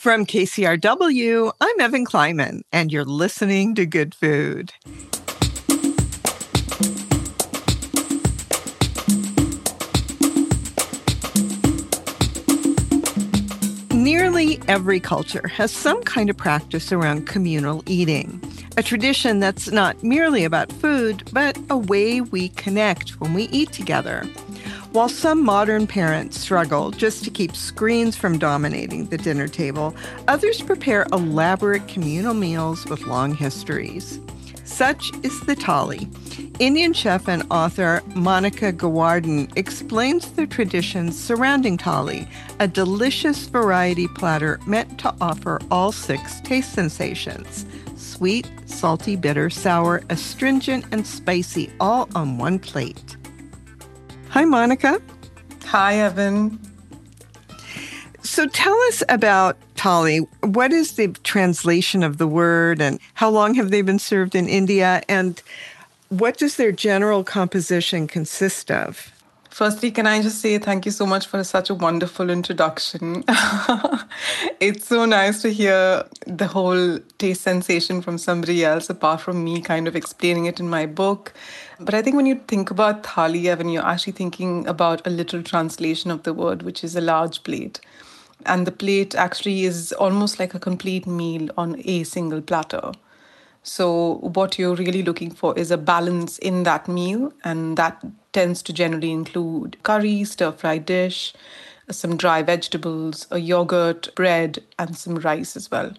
From KCRW, I'm Evan Kleiman, and you're listening to Good Food. Nearly every culture has some kind of practice around communal eating, a tradition that's not merely about food, but a way we connect when we eat together. While some modern parents struggle just to keep screens from dominating the dinner table, others prepare elaborate communal meals with long histories. Such is the thali. Indian chef and author Monica Gowardin explains the traditions surrounding thali, a delicious variety platter meant to offer all 6 taste sensations: sweet, salty, bitter, sour, astringent, and spicy, all on one plate. Hi, Monica. Hi, Evan. So tell us about thali. What is the translation of the word, and how long have they been served in India, and what does their general composition consist of? Firstly, can I just say thank you so much for such a wonderful introduction. It's so nice to hear the whole taste sensation from somebody else apart from me kind of explaining it in my book. But I think when you think about thali, Evan, you're actually thinking about a literal translation of the word, which is a large plate. And the plate actually is almost like a complete meal on a single platter. So what you're really looking for is a balance in that meal, and that tends to generally include curry, stir-fried dish, some dry vegetables, a yogurt, bread, and some rice as well.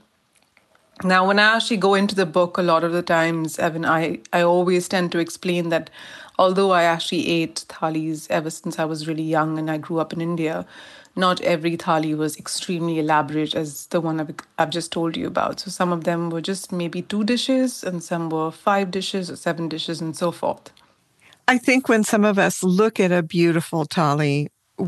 Now, when I actually go into the book, a lot of the times, Evan, I always tend to explain that although I actually ate thalis ever since I was really young and I grew up in India, not every thali was extremely elaborate as the one I've just told you about. So some of them were just maybe 2 dishes, and some were 5 dishes or 7 dishes and so forth. I think when some of us look at a beautiful thali,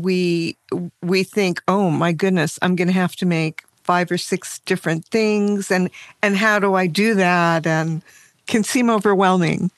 we think, oh my goodness, I'm going to have to make 5 or 6 different things, and how do I do that? And can seem overwhelming.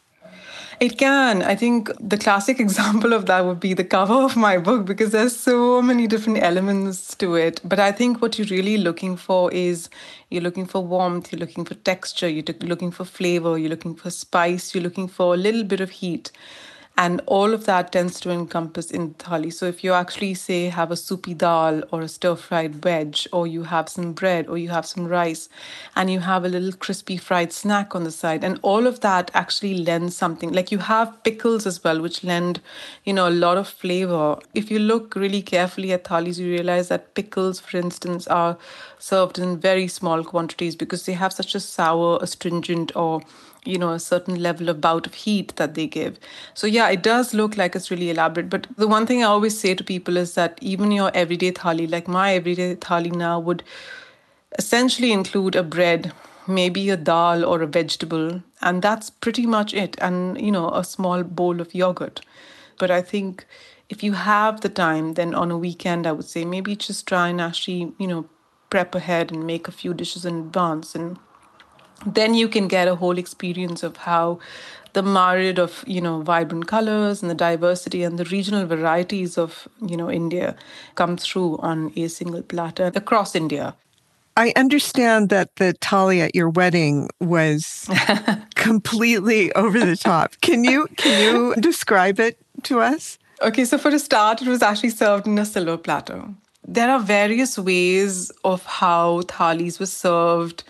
It can. I think the classic example of that would be the cover of my book, because there's so many different elements to it. But I think what you're really looking for is you're looking for warmth, you're looking for texture, you're looking for flavor, you're looking for spice, you're looking for a little bit of heat. And all of that tends to encompass in thali. So if you actually say have a soupy dal or a stir-fried veg, or you have some bread or you have some rice, and you have a little crispy fried snack on the side, and all of that actually lends something. Like you have pickles as well, which lend, a lot of flavor. If you look really carefully at thalis, you realize that pickles, for instance, are served in very small quantities because they have such a sour, astringent, or a certain level of bout of heat that they give. So yeah, it does look like it's really elaborate. But the one thing I always say to people is that even your everyday thali, like my everyday thali now, would essentially include a bread, maybe a dal or a vegetable, and that's pretty much it. And, a small bowl of yogurt. But I think if you have the time, then on a weekend, I would say maybe just try and actually, prep ahead and make a few dishes in advance, and then you can get a whole experience of how the myriad of, vibrant colors and the diversity and the regional varieties of, India come through on a single platter across India. I understand that the thali at your wedding was completely over the top. Can you describe it to us? Okay, so for a start, it was actually served in a silver platter. There are various ways of how thalis were served.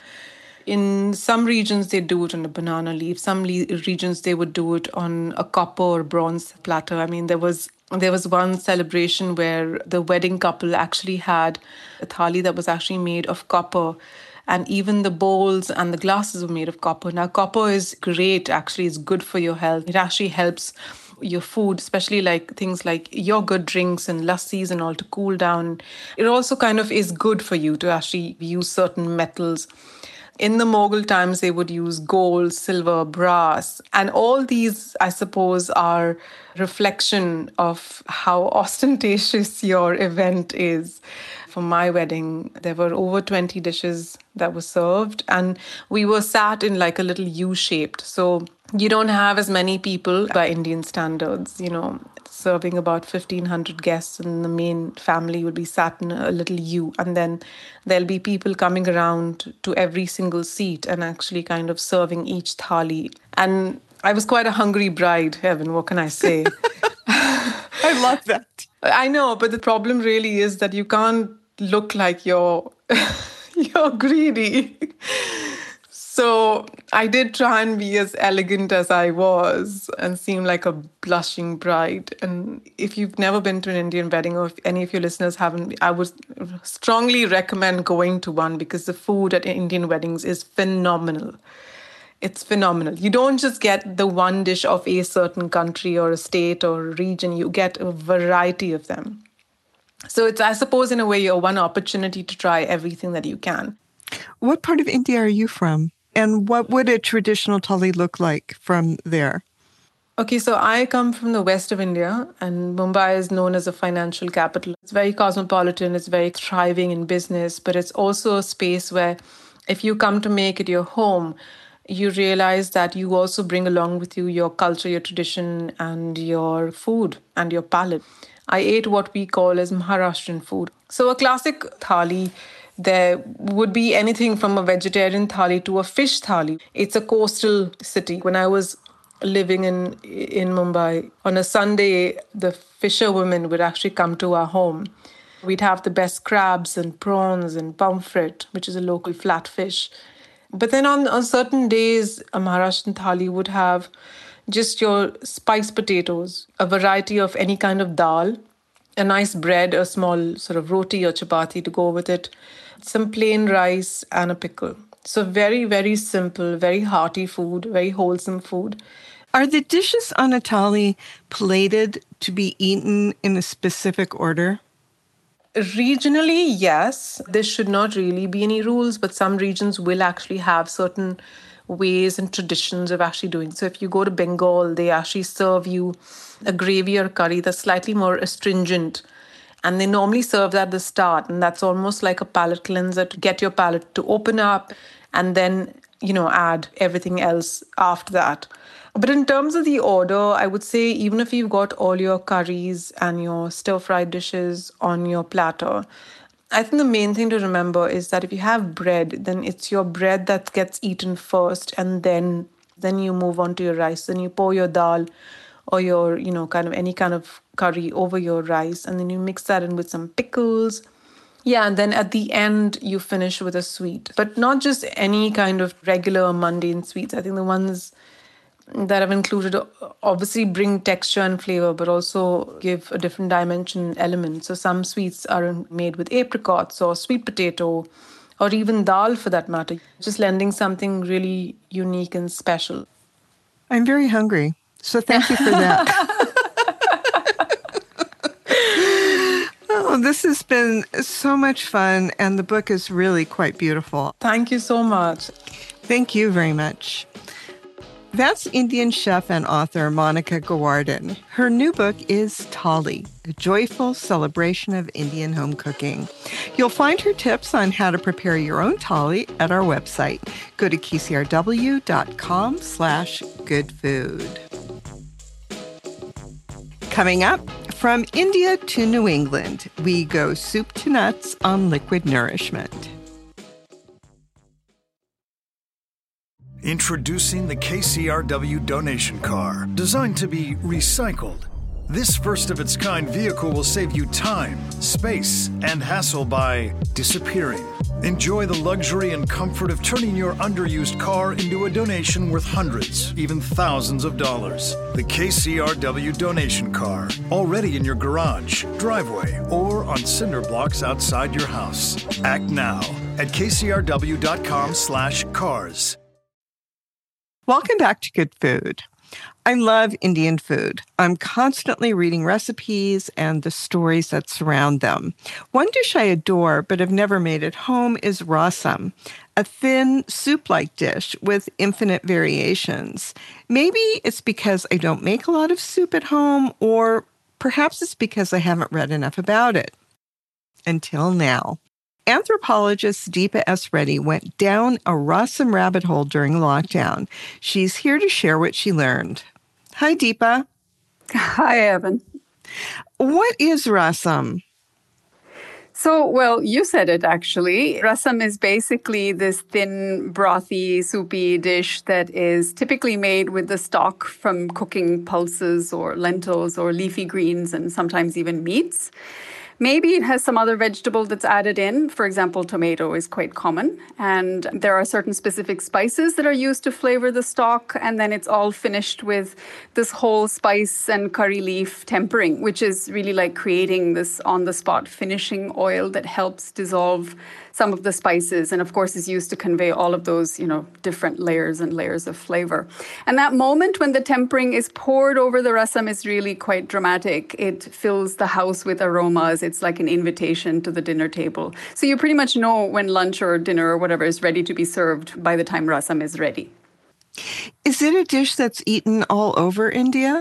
In some regions, they do it on a banana leaf. Some regions, they would do it on a copper or bronze platter. I mean, there was one celebration where the wedding couple actually had a thali that was actually made of copper. And even the bowls and the glasses were made of copper. Now, copper is great, actually. It's good for your health. It actually helps your food, especially like things like yogurt drinks and lassis and all, to cool down. It also kind of is good for you to actually use certain metals. In the Mughal times, they would use gold, silver, brass. And all these, I suppose, are reflection of how ostentatious your event is. For my wedding, there were over 20 dishes that were served, and we were sat in like a little U-shaped. So you don't have as many people by Indian standards, serving about 1,500 guests, and the main family will be sat in a little U. And then there'll be people coming around to every single seat and actually kind of serving each thali. And I was quite a hungry bride, Evan, what can I say? I love that. I know, but the problem really is that you can't look like you're greedy. So I did try and be as elegant as I was and seem like a blushing bride. And if you've never been to an Indian wedding, or if any of your listeners haven't, I would strongly recommend going to one, because the food at Indian weddings is phenomenal. It's phenomenal. You don't just get the one dish of a certain country or a state or a region. You get a variety of them. So it's, I suppose, in a way, your one opportunity to try everything that you can. What part of India are you from? And what would a traditional thali look like from there? Okay, so I come from the west of India, and Mumbai is known as a financial capital. It's very cosmopolitan, it's very thriving in business, but it's also a space where if you come to make it your home, you realize that you also bring along with you your culture, your tradition, and your food and your palate. I ate what we call as Maharashtrian food. So a classic thali, there would be anything from a vegetarian thali to a fish thali. It's a coastal city. When I was living in Mumbai, on a Sunday, the fisherwomen would actually come to our home. We'd have the best crabs and prawns and pomfret, which is a local flat fish. But then on certain days, a Maharashtrian thali would have just your spiced potatoes, a variety of any kind of dal, a nice bread, a small sort of roti or chapati to go with it, some plain rice and a pickle. So very, very simple, very hearty food, very wholesome food. Are the dishes on a thali plated to be eaten in a specific order? Regionally, yes. There should not really be any rules, but some regions will actually have certain ways and traditions of actually doing. So if you go to Bengal, they actually serve you a gravy or curry that's slightly more astringent. And they normally serve that at the start. And that's almost like a palate cleanser to get your palate to open up and then, add everything else after that. But in terms of the order, I would say even if you've got all your curries and your stir-fried dishes on your platter, I think the main thing to remember is that if you have bread, then it's your bread that gets eaten first, and then you move on to your rice. Then you pour your dal or your, kind of any kind of curry over your rice, and then you mix that in with some pickles. Yeah, and then at the end, you finish with a sweet. But not just any kind of regular mundane sweets. I think the ones that I've included obviously bring texture and flavor, but also give a different dimension element. So some sweets are made with apricots or sweet potato, or even dal for that matter, just lending something really unique and special. I'm very hungry, so thank you for that. Oh, this has been so much fun, and the book is really quite beautiful. Thank you so much. Thank you very much. That's Indian chef and author Monica Gowardin. Her new book is Thali, a joyful celebration of Indian home cooking. You'll find her tips on how to prepare your own thali at our website. Go to kcrw.com/goodfood. Coming up, from India to New England, we go soup to nuts on liquid nourishment. Introducing the KCRW donation car, designed to be recycled. This first-of-its-kind vehicle will save you time, space, and hassle by disappearing. Enjoy the luxury and comfort of turning your underused car into a donation worth hundreds, even thousands of dollars. The KCRW donation car, already in your garage, driveway, or on cinder blocks outside your house. Act now at kcrw.com/cars. Welcome back to Good Food. I love Indian food. I'm constantly reading recipes and the stories that surround them. One dish I adore but have never made at home is rasam, a thin soup-like dish with infinite variations. Maybe it's because I don't make a lot of soup at home, or perhaps it's because I haven't read enough about it. Until now. Anthropologist Deepa S. Reddy went down a rasam rabbit hole during lockdown. She's here to share what she learned. Hi, Deepa. Hi, Evan. What is rasam? So, well, you said it actually. Rasam is basically this thin, brothy, soupy dish that is typically made with the stock from cooking pulses or lentils or leafy greens and sometimes even meats. Maybe it has some other vegetable that's added in. For example, tomato is quite common. And there are certain specific spices that are used to flavor the stock. And then it's all finished with this whole spice and curry leaf tempering, which is really like creating this on-the-spot finishing oil that helps dissolve some of the spices, and of course is used to convey all of those, different layers and layers of flavor. And that moment when the tempering is poured over the rasam is really quite dramatic. It fills the house with aromas. It's like an invitation to the dinner table. So you pretty much know when lunch or dinner or whatever is ready to be served by the time rasam is ready. Is it a dish that's eaten all over India?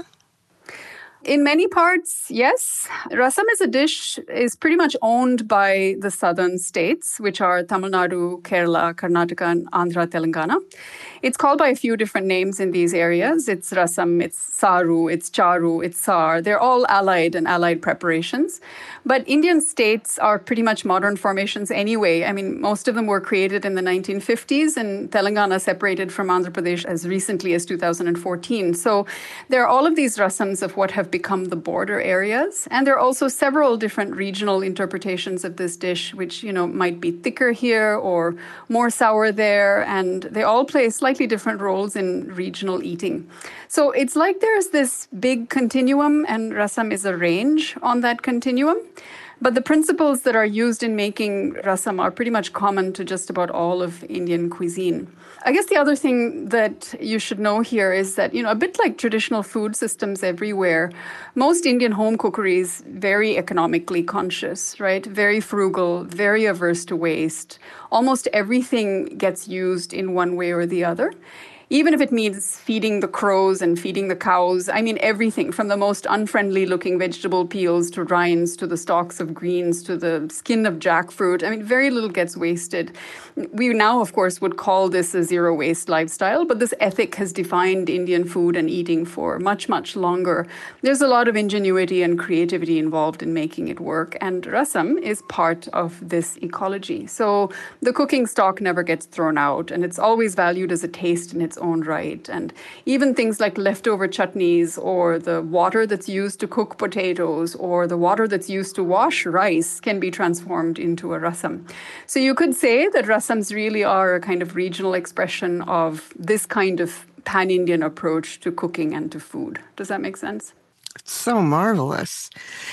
In many parts, yes. Rasam as a dish is pretty much owned by the southern states, which are Tamil Nadu, Kerala, Karnataka, and Andhra, Telangana. It's called by a few different names in these areas. It's rasam, it's saru, it's charu, it's sar. They're all allied preparations. But Indian states are pretty much modern formations anyway. I mean, most of them were created in the 1950s, and Telangana separated from Andhra Pradesh as recently as 2014. So there are all of these rasams of what have become the border areas. And there are also several different regional interpretations of this dish, which, might be thicker here or more sour there. And they all play slightly different roles in regional eating. So it's like there's this big continuum, and rasam is a range on that continuum. But the principles that are used in making rasam are pretty much common to just about all of Indian cuisine. I guess the other thing that you should know here is that, a bit like traditional food systems everywhere, most Indian home cookery is very economically conscious, right? Very frugal, very averse to waste. Almost everything gets used in one way or the other. Even if it means feeding the crows and feeding the cows, I mean everything from the most unfriendly looking vegetable peels to rinds to the stalks of greens to the skin of jackfruit. I mean, very little gets wasted. We now, of course, would call this a zero waste lifestyle, but this ethic has defined Indian food and eating for much, much longer. There's a lot of ingenuity and creativity involved in making it work, and rasam is part of this ecology. So the cooking stock never gets thrown out, and it's always valued as a taste in its own right. And even things like leftover chutneys or the water that's used to cook potatoes or the water that's used to wash rice can be transformed into a rasam. So you could say that rasams really are a kind of regional expression of this kind of pan-Indian approach to cooking and to food. Does that make sense? It's so marvelous.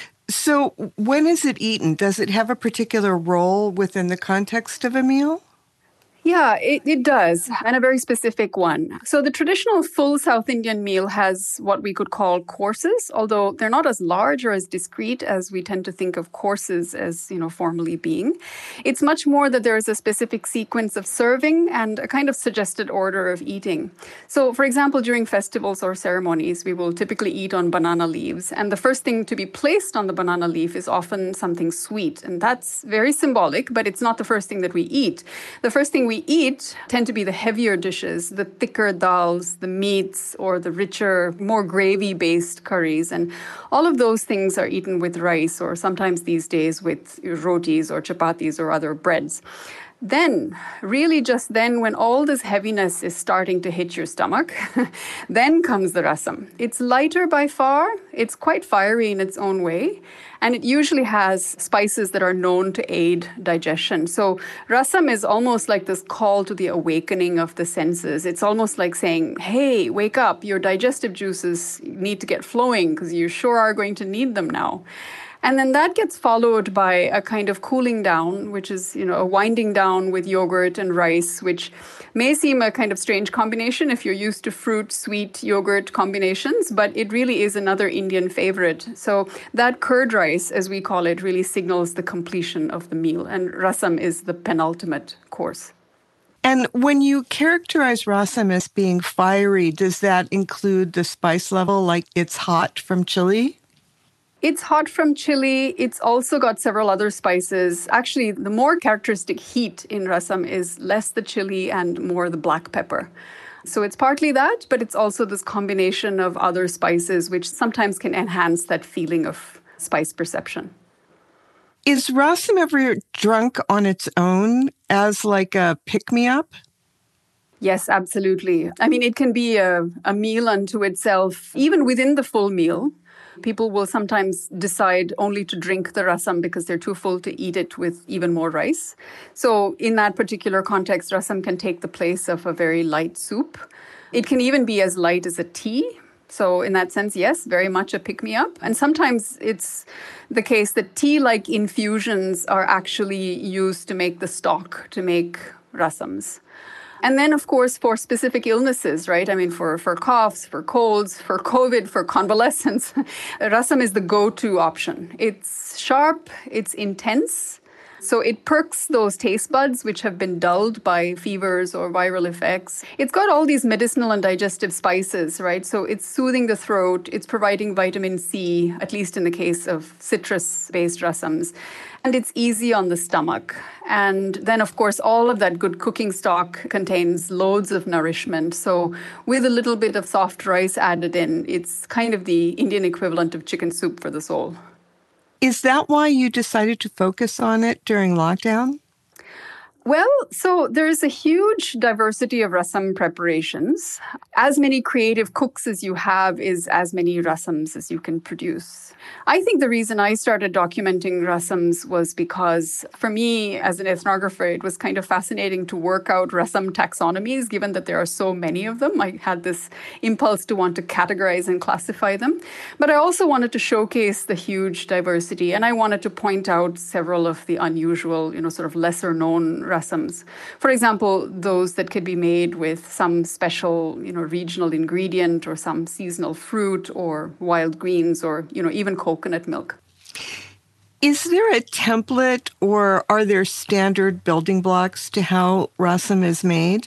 So when is it eaten? Does it have a particular role within the context of a meal? Yeah, it does, and a very specific one. So the traditional full South Indian meal has what we could call courses, although they're not as large or as discrete as we tend to think of courses as, formally being. It's much more that there is a specific sequence of serving and a kind of suggested order of eating. So, for example, during festivals or ceremonies, we will typically eat on banana leaves, and the first thing to be placed on the banana leaf is often something sweet, and that's very symbolic, but it's not the first thing that we eat. The first thing we eat tend to be the heavier dishes, the thicker dals, the meats, or the richer, more gravy-based curries. And all of those things are eaten with rice, or sometimes these days with rotis or chapatis or other breads. Then, really just then, when all this heaviness is starting to hit your stomach, then comes the rasam. It's lighter by far, it's quite fiery in its own way, and it usually has spices that are known to aid digestion. So rasam is almost like this call to the awakening of the senses. It's almost like saying, hey, wake up, your digestive juices need to get flowing because you sure are going to need them now. And then that gets followed by a kind of cooling down, which is, a winding down with yogurt and rice, which may seem a kind of strange combination if you're used to fruit, sweet, yogurt combinations, but it really is another Indian favorite. So that curd rice, as we call it, really signals the completion of the meal. And rasam is the penultimate course. And when you characterize rasam as being fiery, does that include the spice level, like it's hot from chili? It's hot from chili. It's also got several other spices. Actually, the more characteristic heat in rasam is less the chili and more the black pepper. So it's partly that, but it's also this combination of other spices, which sometimes can enhance that feeling of spice perception. Is rasam ever drunk on its own as like a pick-me-up? Yes, absolutely. I mean, it can be a meal unto itself, even within the full meal. People will sometimes decide only to drink the rasam because they're too full to eat it with even more rice. So in that particular context, rasam can take the place of a very light soup. It can even be as light as a tea. So in that sense, yes, very much a pick-me-up. And sometimes it's the case that tea-like infusions are actually used to make the stock, to make rasams. And then, of course, for specific illnesses, right? I mean, for coughs, for colds, for COVID, for convalescence, rasam is the go-to option. It's sharp, it's intense. So it perks those taste buds, which have been dulled by fevers or viral effects. It's got all these medicinal and digestive spices, right? So it's soothing the throat. It's providing vitamin C, at least in the case of citrus-based rasams. And it's easy on the stomach. And then, of course, all of that good cooking stock contains loads of nourishment. So with a little bit of soft rice added in, it's kind of the Indian equivalent of chicken soup for the soul. Is that why you decided to focus on it during lockdown? Well, so there's a huge diversity of rasam preparations. As many creative cooks as you have is as many rasams as you can produce. I think the reason I started documenting rasams was because for me, as an ethnographer, it was kind of fascinating to work out rasam taxonomies, given that there are so many of them. I had this impulse to want to categorize and classify them. But I also wanted to showcase the huge diversity, and I wanted to point out several of the unusual, sort of lesser known rasams. For example, those that could be made with some special, regional ingredient or some seasonal fruit or wild greens or, even coconut milk. Is there a template or are there standard building blocks to how rasam is made?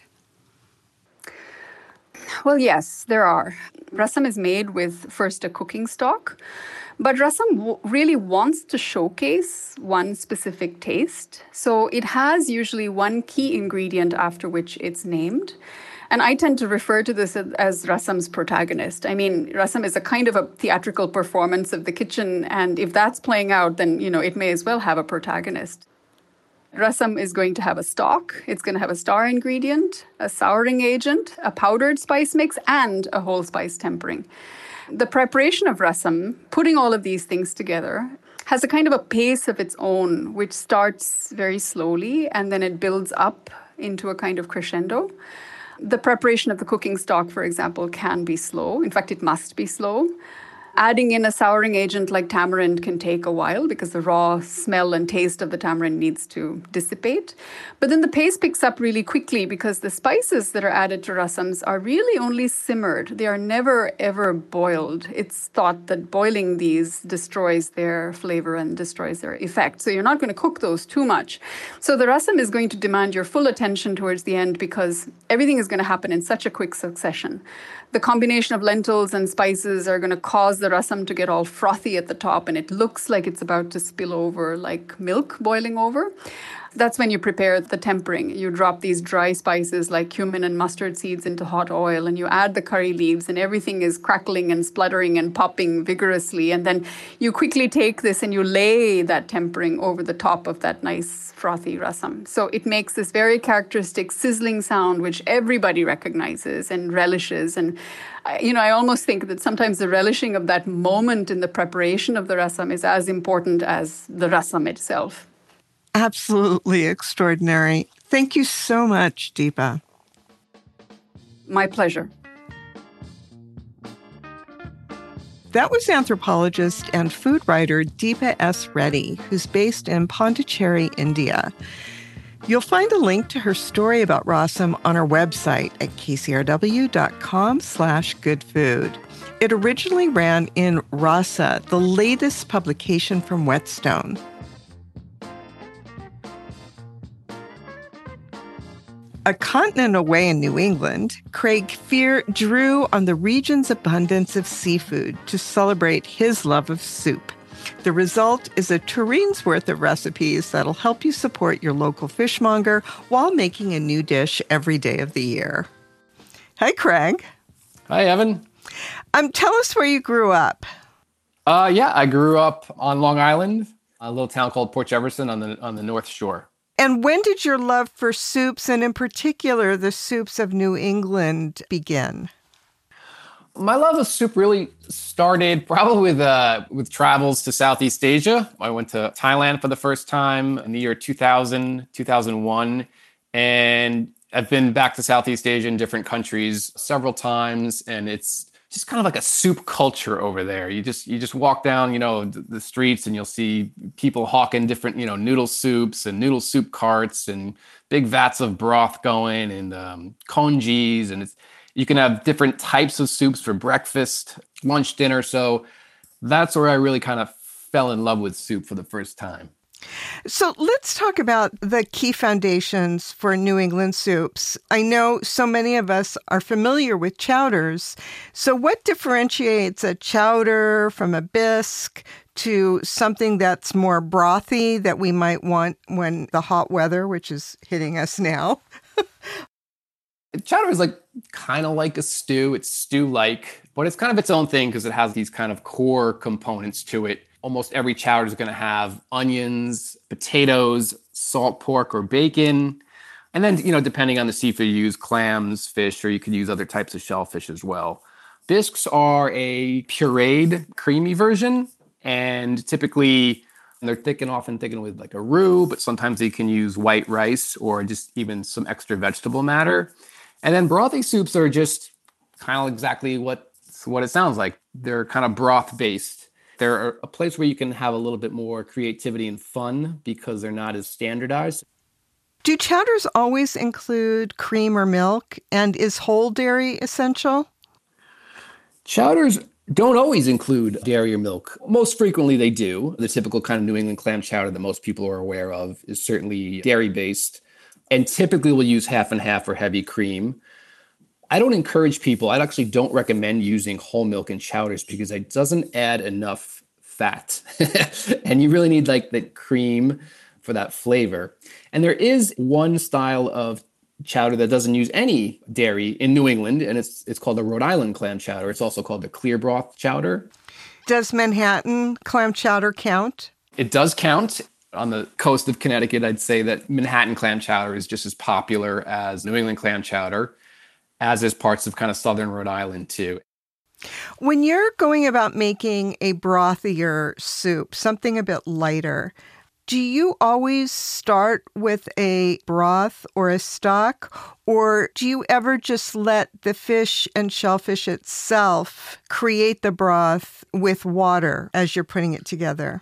Well, yes, there are. Rasam is made with first a cooking stock, but rasam really wants to showcase one specific taste. So it has usually one key ingredient after which it's named. And I tend to refer to this as rasam's protagonist. I mean, rasam is a kind of a theatrical performance of the kitchen. And if that's playing out, then, it may as well have a protagonist. Rasam is going to have a stock. It's going to have a star ingredient, a souring agent, a powdered spice mix, and a whole spice tempering. The preparation of rasam, putting all of these things together, has a kind of a pace of its own, which starts very slowly and then it builds up into a kind of crescendo. The preparation of the cooking stock, for example, can be slow. In fact, it must be slow. Adding in a souring agent like tamarind can take a while because the raw smell and taste of the tamarind needs to dissipate. But then the pace picks up really quickly because the spices that are added to rasams are really only simmered. They are never, ever boiled. It's thought that boiling these destroys their flavor and destroys their effect. So you're not going to cook those too much. So the rasam is going to demand your full attention towards the end because everything is going to happen in such a quick succession. The combination of lentils and spices are going to cause the rasam to get all frothy at the top, and it looks like it's about to spill over like milk boiling over. That's when you prepare the tempering. You drop these dry spices like cumin and mustard seeds into hot oil, and you add the curry leaves, and everything is crackling and spluttering and popping vigorously. And then you quickly take this and you lay that tempering over the top of that nice frothy rasam. So it makes this very characteristic sizzling sound, which everybody recognizes and relishes. And I almost think that sometimes the relishing of that moment in the preparation of the rasam is as important as the rasam itself. Absolutely extraordinary. Thank you so much, Deepa. My pleasure. That was anthropologist and food writer Deepa S. Reddy, who's based in Pondicherry, India. You'll find a link to her story about rasam on our website at kcrw.com/goodfood. It originally ran in Rasa, the latest publication from Whetstone. A continent away in New England, Craig Fear drew on the region's abundance of seafood to celebrate his love of soup. The result is a turene's worth of recipes that'll help you support your local fishmonger while making a new dish every day of the year. Hi, Craig. Hi, Evan. Tell us where you grew up. I grew up on Long Island, a little town called Port Jefferson on the North Shore. And when did your love for soups, and in particular the soups of New England, begin? My love of soup really started probably with travels to Southeast Asia. I went to Thailand for the first time in the year 2000, 2001, and I've been back to Southeast Asia in different countries several times, and it's just kind of like a soup culture over there. You just walk down, the streets, and you'll see people hawking different, noodle soups and noodle soup carts and big vats of broth going and congis, and you can have different types of soups for breakfast, lunch, dinner. So that's where I really kind of fell in love with soup for the first time. So let's talk about the key foundations for New England soups. I know so many of us are familiar with chowders. So what differentiates a chowder from a bisque to something that's more brothy that we might want when the hot weather, which is hitting us now? Chowder is kind of like a stew. It's stew-like, but it's kind of its own thing because it has these kind of core components to it. Almost every chowder is going to have onions, potatoes, salt pork or bacon. And then, depending on the seafood you use, clams, fish, or you could use other types of shellfish as well. Bisques are a pureed, creamy version. And typically they're often thickened with a roux, but sometimes they can use white rice or just even some extra vegetable matter. And then brothy soups are just kind of exactly what it sounds like. They're kind of broth-based. They're a place where you can have a little bit more creativity and fun because they're not as standardized. Do chowders always include cream or milk? And is whole dairy essential? Chowders don't always include dairy or milk. Most frequently they do. The typical kind of New England clam chowder that most people are aware of is certainly dairy-based. And typically we'll use half and half or heavy cream. I don't encourage people, I actually don't recommend using whole milk in chowders because it doesn't add enough fat. And you really need the cream for that flavor. And there is one style of chowder that doesn't use any dairy in New England, and it's called the Rhode Island clam chowder. It's also called the clear broth chowder. Does Manhattan clam chowder count? It does count. On the coast of Connecticut, I'd say that Manhattan clam chowder is just as popular as New England clam chowder, as is parts of kind of southern Rhode Island too. When you're going about making a brothier soup, something a bit lighter, do you always start with a broth or a stock, or do you ever just let the fish and shellfish itself create the broth with water as you're putting it together?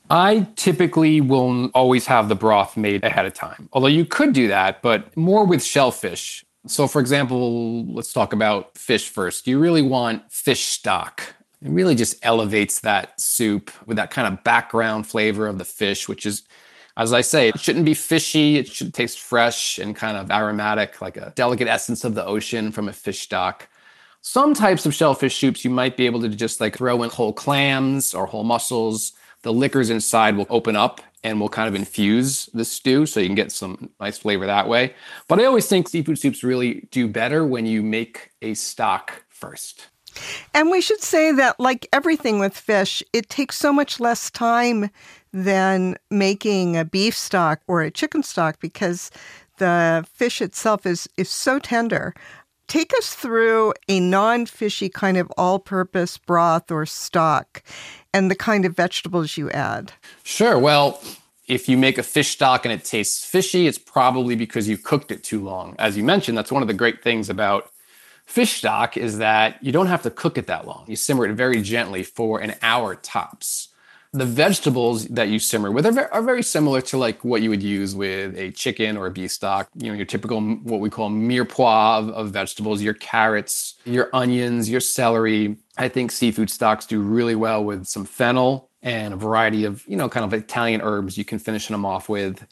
I typically will always have the broth made ahead of time, although you could do that, but more with shellfish. So for example, let's talk about fish first. You really want fish stock. It really just elevates that soup with that kind of background flavor of the fish, which is, as I say, it shouldn't be fishy. It should taste fresh and kind of aromatic, like a delicate essence of the ocean from a fish stock. Some types of shellfish soups, you might be able to just throw in whole clams or whole mussels. The liquors inside will open up and will kind of infuse the stew so you can get some nice flavor that way. But I always think seafood soups really do better when you make a stock first. And we should say that, like everything with fish, it takes so much less time than making a beef stock or a chicken stock because the fish itself is so tender. Take us through a non-fishy kind of all-purpose broth or stock and the kind of vegetables you add. Sure. Well, if you make a fish stock and it tastes fishy, it's probably because you cooked it too long. As you mentioned, that's one of the great things about fish stock is that you don't have to cook it that long. You simmer it very gently for an hour tops. The vegetables that you simmer with are very similar to what you would use with a chicken or a beef stock. Your typical, what we call mirepoix of vegetables, your carrots, your onions, your celery. I think seafood stocks do really well with some fennel and a variety of, kind of Italian herbs you can finish them off with.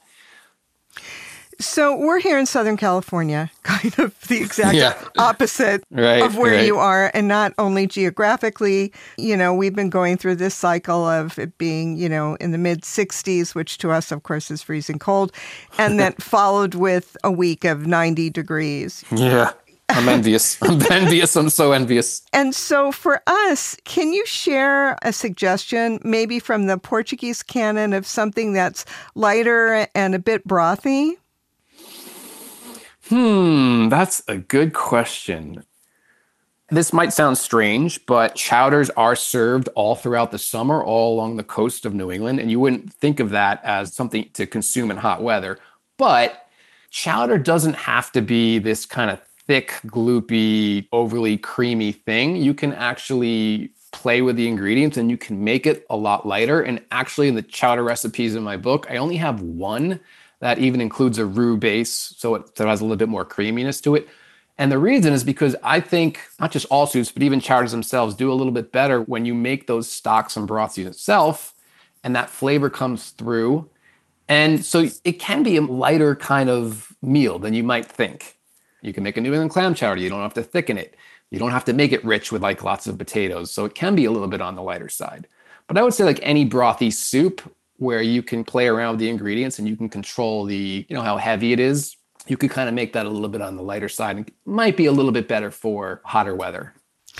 So we're here in Southern California, kind of the exact opposite of where you are. And not only geographically, we've been going through this cycle of it being, in the mid 60s, which to us, of course, is freezing cold. And then followed with a week of 90 degrees. Yeah. I'm envious. I'm envious. I'm so envious. And so for us, can you share a suggestion, maybe from the Portuguese canon, of something that's lighter and a bit brothy? That's a good question. This might sound strange, but chowders are served all throughout the summer, all along the coast of New England. And you wouldn't think of that as something to consume in hot weather. But chowder doesn't have to be this kind of thick, gloopy, overly creamy thing. You can actually play with the ingredients and you can make it a lot lighter. And actually, in the chowder recipes in my book, I only have one that even includes a roux base, so it has a little bit more creaminess to it. And the reason is because I think not just all soups, but even chowders themselves do a little bit better when you make those stocks and broths yourself, and that flavor comes through. And so it can be a lighter kind of meal than you might think. You can make a New England clam chowder. You don't have to thicken it. You don't have to make it rich with like lots of potatoes. So it can be a little bit on the lighter side. But I would say like any brothy soup where you can play around with the ingredients and you can control how heavy it is, you could kind of make that a little bit on the lighter side and might be a little bit better for hotter weather.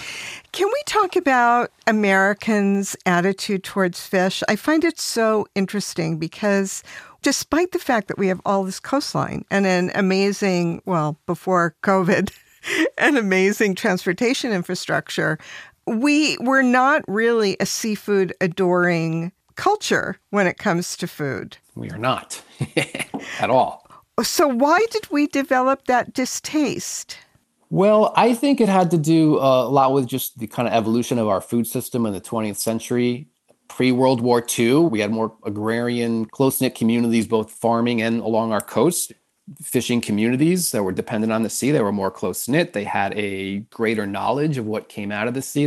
Can we talk about Americans' attitude towards fish? I find it so interesting because despite the fact that we have all this coastline and an amazing, well, before COVID, an amazing transportation infrastructure, we're not really a seafood adoring culture when it comes to food. We are not at all. So why did we develop that distaste? Well, I think it had to do a lot with just the kind of evolution of our food system in the 20th century. Pre-World War II, we had more agrarian, close-knit communities, both farming and along our coast. Fishing communities that were dependent on the sea, they were more close-knit. They had a greater knowledge of what came out of the sea.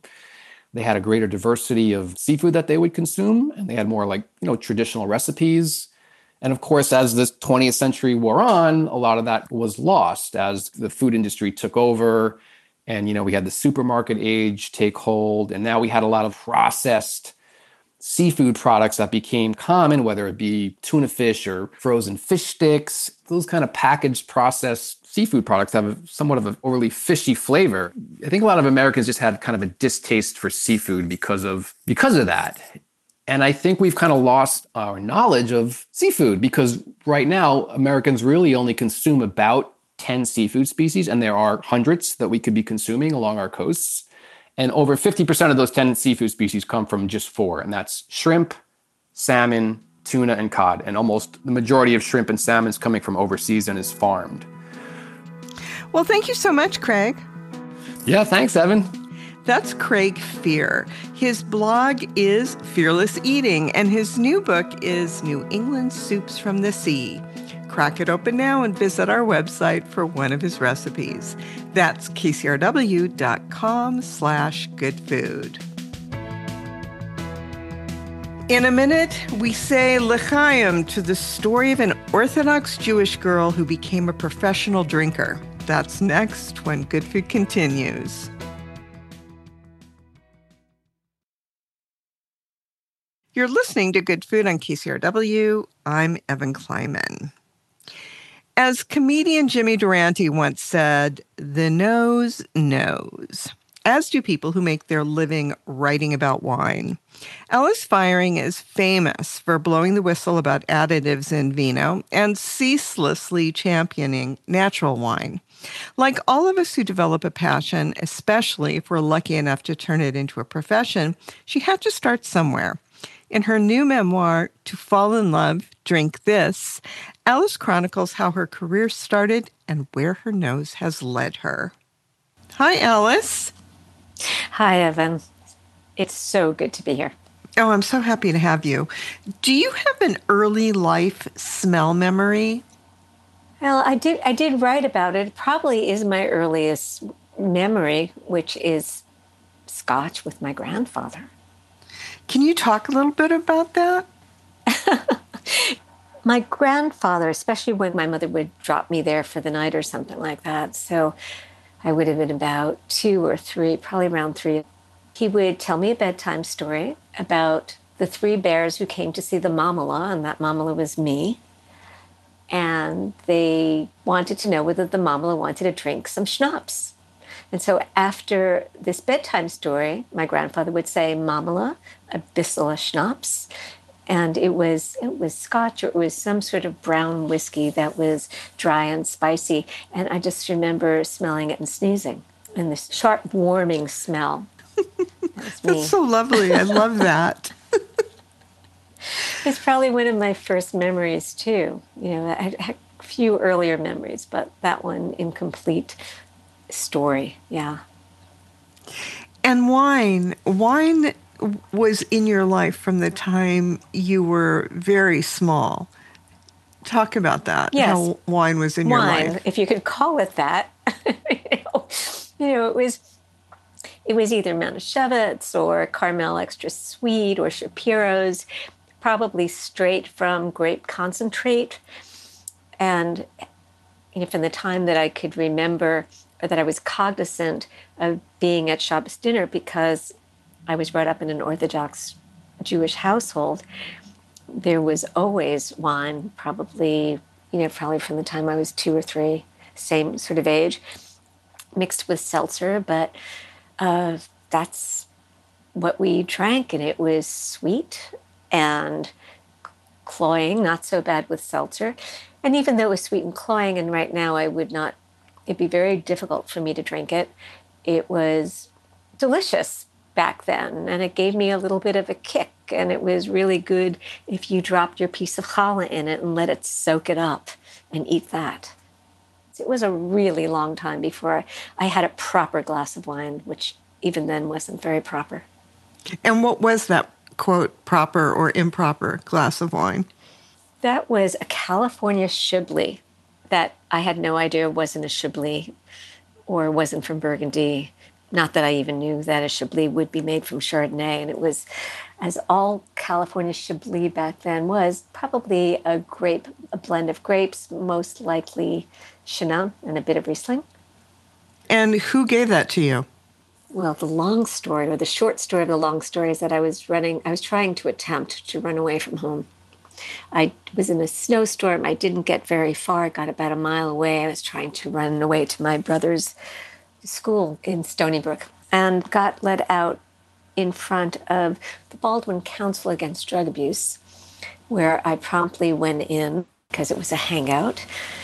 They had a greater diversity of seafood that they would consume, and they had more traditional recipes. And of course, as the 20th century wore on, a lot of that was lost as the food industry took over. And, we had the supermarket age take hold. And now we had a lot of processed seafood products that became common, whether it be tuna fish or frozen fish sticks. Those kind of packaged, processed seafood products have somewhat of an overly fishy flavor. I think a lot of Americans just had kind of a distaste for seafood because of that. And I think we've kind of lost our knowledge of seafood because right now, Americans really only consume about 10 seafood species, and there are hundreds that we could be consuming along our coasts. And over 50% of those 10 seafood species come from just 4, and that's shrimp, salmon, tuna, and cod. And almost the majority of shrimp and salmon is coming from overseas and is farmed. Well, thank you so much, Craig. Yeah, thanks, Evan. That's Craig Fear. His blog is Fearless Eating, and his new book is New England Soups from the Sea. Crack it open now and visit our website for one of his recipes. That's kcrw.com/goodfood. In a minute, we say l'chaim to the story of an Orthodox Jewish girl who became a professional drinker. That's next when Good Food continues. You're listening to Good Food on KCRW. I'm Evan Kleiman. As comedian Jimmy Durante once said, the nose knows, as do people who make their living writing about wine. Alice Feiring is famous for blowing the whistle about additives in vino and ceaselessly championing natural wine. Like all of us who develop a passion, especially if we're lucky enough to turn it into a profession, she had to start somewhere. In her new memoir, To Fall in Love, Drink This, Alice chronicles how her career started and where her nose has led her. Hi, Alice. Hi, Evan. It's so good to be here. Oh, I'm so happy to have you. Do you have an early life smell memory? Well, I did write about it. It probably is my earliest memory, which is Scotch with my grandfather. Can you talk a little bit about that? My grandfather, especially when my mother would drop me there for the night or something like that. So I would have been about 2 or 3, probably around 3. He would tell me a bedtime story about the 3 bears who came to see the Mamala, and that Mamala was me. and they wanted to know whether the mamala wanted to drink some schnapps. And so after this bedtime story, my grandfather would say, "Mamala, a bissel of schnapps." And it was scotch, or it was some sort of brown whiskey that was dry and spicy. And I just remember smelling it and sneezing, and this sharp, warming smell. That's so lovely. I love that. It's probably one of my first memories, too. You know, I had a few earlier memories, but that one, incomplete story, yeah. And wine was in your life from the time you were very small. Talk about that. Yes. How wine was in your life. Wine, if you could call it that. It was either Manischewitz or Carmel Extra Sweet or Shapiro's, probably straight from grape concentrate. And from the time that I could remember, or that I was cognizant of being at Shabbos dinner, because I was brought up in an Orthodox Jewish household, there was always wine, probably from the time I was 2 or 3, same sort of age, mixed with seltzer, but that's what we drank, and it was sweet and cloying, not so bad with seltzer. And even though it was sweet and cloying, and right now it'd be very difficult for me to drink it, it was delicious back then, and it gave me a little bit of a kick, and it was really good if you dropped your piece of challah in it and let it soak it up and eat that. It was a really long time before I had a proper glass of wine, which even then wasn't very proper. And what was that, quote, proper or improper glass of wine? That was a California Chablis that I had no idea wasn't a Chablis or wasn't from Burgundy. Not that I even knew that a Chablis would be made from Chardonnay. And it was, as all California Chablis back then was, probably a blend of grapes, most likely Chenin and a bit of Riesling. And who gave that to you? Well, the long story, or the short story of the long story, is that I was trying to attempt to run away from home. I was in a snowstorm. I didn't get very far. I got about a mile away. I was trying to run away to my brother's school in Stony Brook, and got let out in front of the Baldwin Council Against Drug Abuse, where I promptly went in because it was a hangout,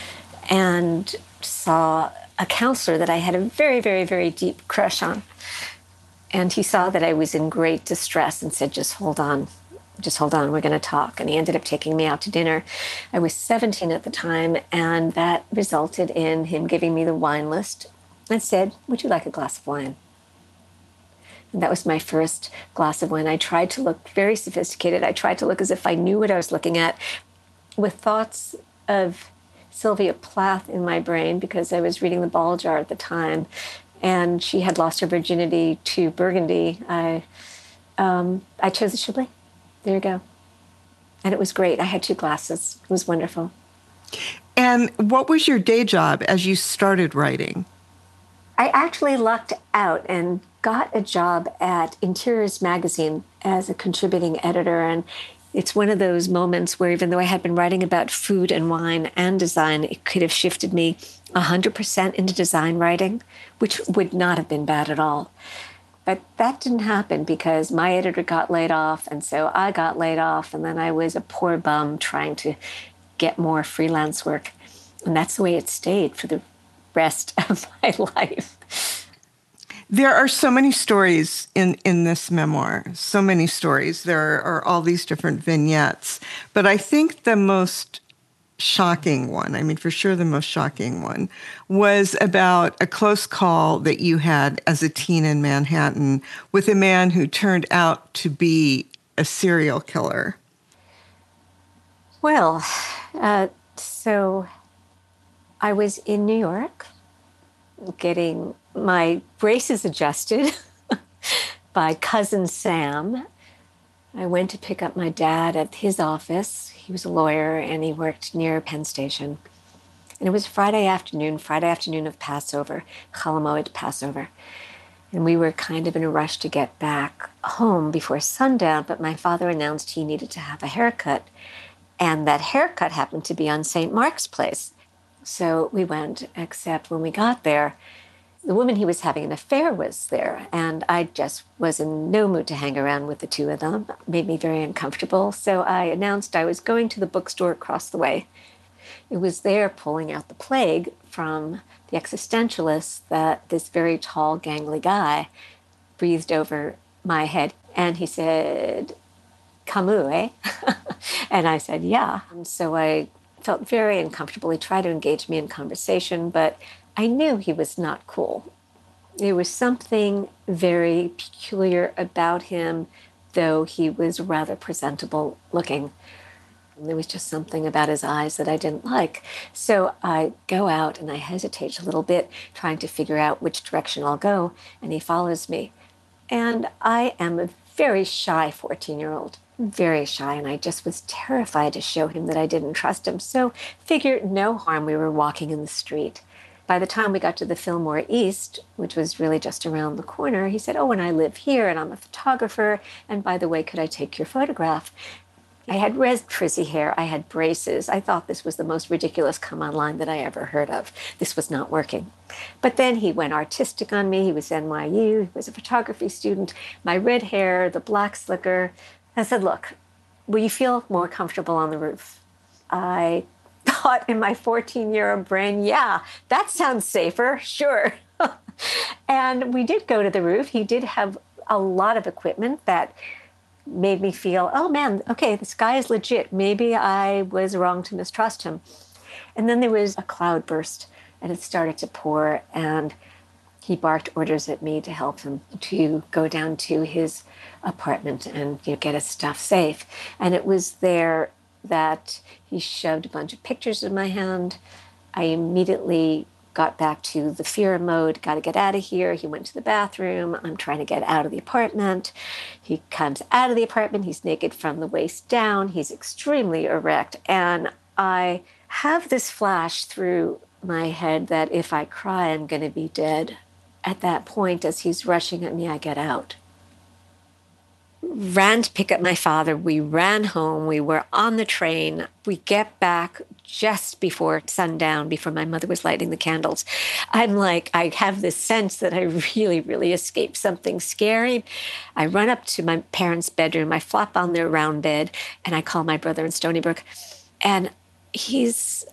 and saw a counselor that I had a very, very, very deep crush on. And he saw that I was in great distress and said, just hold on, we're going to talk. And he ended up taking me out to dinner. I was 17 at the time, and that resulted in him giving me the wine list and said, would you like a glass of wine? And that was my first glass of wine. I tried to look very sophisticated. I tried to look as if I knew what I was looking at, with thoughts of Sylvia Plath in my brain, because I was reading The Ball Jar at the time, and she had lost her virginity to Burgundy. I chose a Chablis. There you go. And it was great. I had 2 glasses. It was wonderful. And what was your day job as you started writing? I actually lucked out and got a job at Interiors Magazine as a contributing editor. And it's one of those moments where, even though I had been writing about food and wine and design, it could have shifted me 100% into design writing, which would not have been bad at all. But that didn't happen because my editor got laid off, and so I got laid off, and then I was a poor bum trying to get more freelance work. And that's the way it stayed for the rest of my life. There are so many stories in this memoir, so many stories. There are all these different vignettes. But I think the most shocking one, I mean, for sure the most shocking one, was about a close call that you had as a teen in Manhattan with a man who turned out to be a serial killer. Well, so I was in New York getting my braces adjusted by cousin Sam. I went to pick up my dad at his office. He was a lawyer, and he worked near Penn Station. And it was Friday afternoon of Passover, Chol Hamoed Passover. And we were kind of in a rush to get back home before sundown, but my father announced he needed to have a haircut. And that haircut happened to be on St. Mark's Place. So we went, except when we got there, the woman he was having an affair was there. And I just was in no mood to hang around with the two of them. It made me very uncomfortable. So I announced I was going to the bookstore across the way. It was there pulling out the plague from the existentialists that this very tall, gangly guy breathed over my head. And he said, Camus, eh? And I said, yeah. And so I felt very uncomfortable. He tried to engage me in conversation, but I knew he was not cool. There was something very peculiar about him, though he was rather presentable looking. There was just something about his eyes that I didn't like. So I go out and I hesitate a little bit, trying to figure out which direction I'll go, and he follows me. And I am a very shy 14-year-old, very shy, and I just was terrified to show him that I didn't trust him. So figured no harm, we were walking in the street. By the time we got to the Fillmore East, which was really just around the corner, he said, oh, and I live here, and I'm a photographer, and by the way, could I take your photograph? I had red frizzy hair, I had braces. I thought this was the most ridiculous come online that I ever heard of. This was not working. But then he went artistic on me. He was NYU, he was a photography student, my red hair, the black slicker. I said, look, will you feel more comfortable on the roof? I thought in my 14-year-old brain, yeah, that sounds safer, sure. And we did go to the roof. He did have a lot of equipment that made me feel, oh man, okay, this guy is legit. Maybe I was wrong to mistrust him. And then there was a cloud burst and it started to pour, and he barked orders at me to help him to go down to his apartment and get his stuff safe. And it was there that he shoved a bunch of pictures in my hand. I immediately got back to the fear mode, got to get out of here. He went to the bathroom. I'm trying to get out of the apartment. He comes out of the apartment. He's naked from the waist down. He's extremely erect. And I have this flash through my head that if I cry, I'm going to be dead. At that point, as he's rushing at me, I get out. Ran to pick up my father. We ran home. We were on the train. We get back just before sundown, before my mother was lighting the candles. I'm like, I have this sense that I really, really escaped something scary. I run up to my parents' bedroom. I flop on their round bed, and I call my brother in Stony Brook. And he's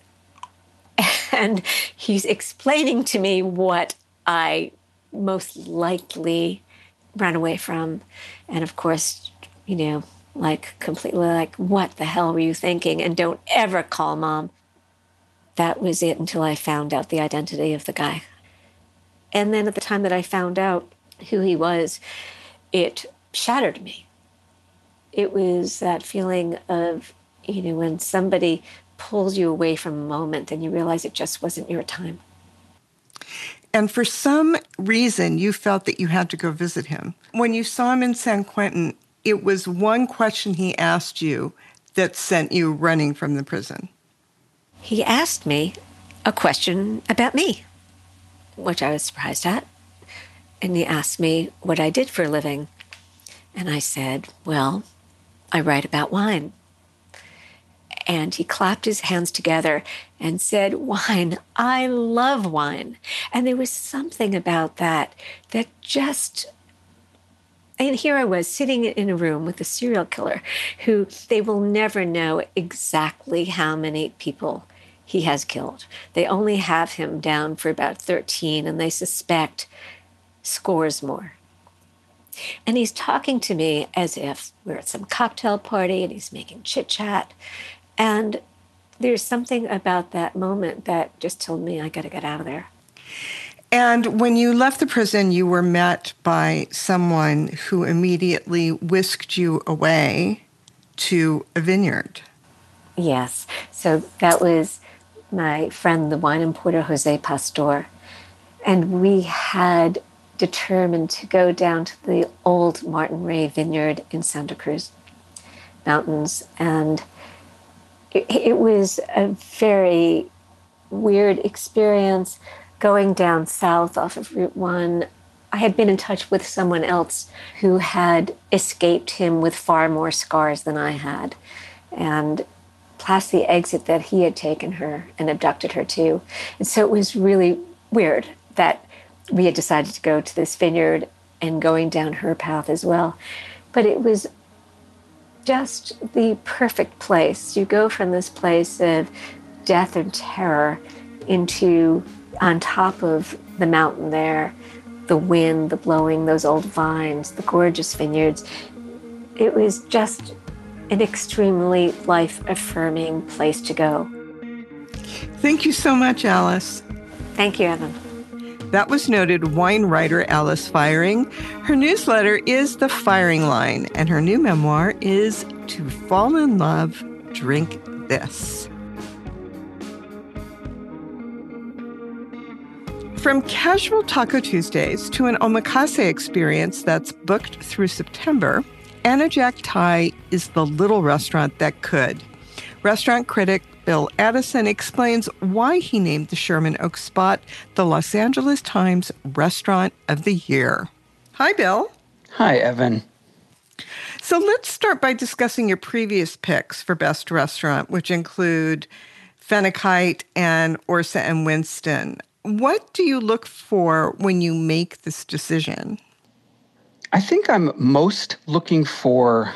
explaining to me what I most likely ran away from. And of course, like completely like, what the hell were you thinking? And don't ever call Mom. That was it until I found out the identity of the guy. And then at the time that I found out who he was, it shattered me. It was that feeling of, when somebody pulls you away from a moment and you realize it just wasn't your time. And for some reason, you felt that you had to go visit him. When you saw him in San Quentin, it was one question he asked you that sent you running from the prison. He asked me a question about me, which I was surprised at. And he asked me what I did for a living. And I said, well, I write about wine. And he clapped his hands together and said, wine, I love wine. And there was something about that just, and here I was sitting in a room with a serial killer who they will never know exactly how many people he has killed. They only have him down for about 13, and they suspect scores more. And he's talking to me as if we're at some cocktail party and he's making chit-chat. And there's something about that moment that just told me I got to get out of there. And when you left the prison, you were met by someone who immediately whisked you away to a vineyard. Yes. So that was my friend, the wine importer, Jose Pastor. And we had determined to go down to the old Martin Ray vineyard in Santa Cruz Mountains. And it was a very weird experience going down south off of Route 1. I had been in touch with someone else who had escaped him with far more scars than I had. And past the exit that he had taken her and abducted her to. And so it was really weird that we had decided to go to this vineyard and going down her path as well. But it was just the perfect place. You go from this place of death and terror into on top of the mountain there, the wind, the blowing, those old vines, the gorgeous vineyards. It was just an extremely life-affirming place to go. Thank you so much, Alice. Thank you, Evan. That was noted wine writer Alice Firing. Her newsletter is The Firing Line, and her new memoir is To Fall in Love, Drink This. From casual Taco Tuesdays to an omakase experience that's booked through September, Anajac Thai is the little restaurant that could. Restaurant critic Bill Addison explains why he named the Sherman Oaks spot the Los Angeles Times Restaurant of the Year. Hi, Bill. Hi, Evan. So let's start by discussing your previous picks for Best Restaurant, which include Phenakite and Orsa and Winston. What do you look for when you make this decision? I think I'm most looking for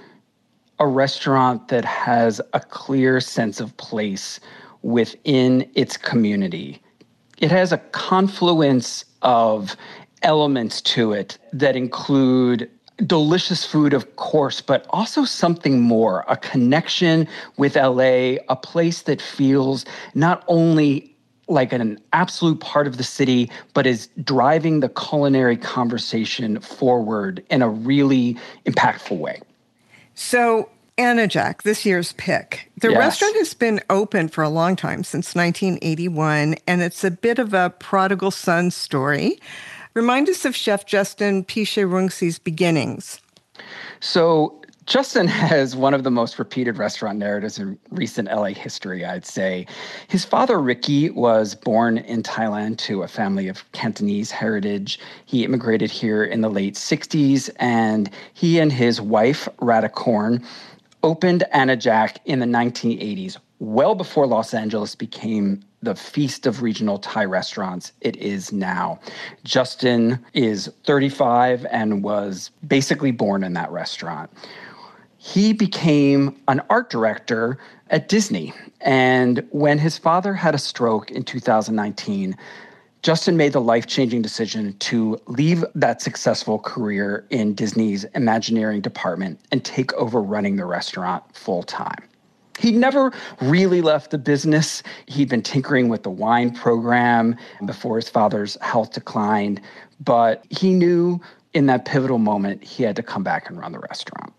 a restaurant that has a clear sense of place within its community. It has a confluence of elements to it that include delicious food, of course, but also something more, a connection with LA, a place that feels not only like an absolute part of the city, but is driving the culinary conversation forward in a really impactful way. So, Anajac, this year's pick. The restaurant has been open for a long time, since 1981, and it's a bit of a prodigal son story. Remind us of Chef Justin Piché-Rungsi's beginnings. So, Justin has one of the most repeated restaurant narratives in recent LA history, I'd say. His father, Ricky, was born in Thailand to a family of Cantonese heritage. He immigrated here in the late 60s, and he and his wife, Rada Korn, opened Anajac in the 1980s, well before Los Angeles became the feast of regional Thai restaurants it is now. Justin is 35 and was basically born in that restaurant. He became an art director at Disney. And when his father had a stroke in 2019, Justin made the life-changing decision to leave that successful career in Disney's Imagineering department and take over running the restaurant full-time. He never really left the business. He'd been tinkering with the wine program before his father's health declined, but he knew in that pivotal moment he had to come back and run the restaurant.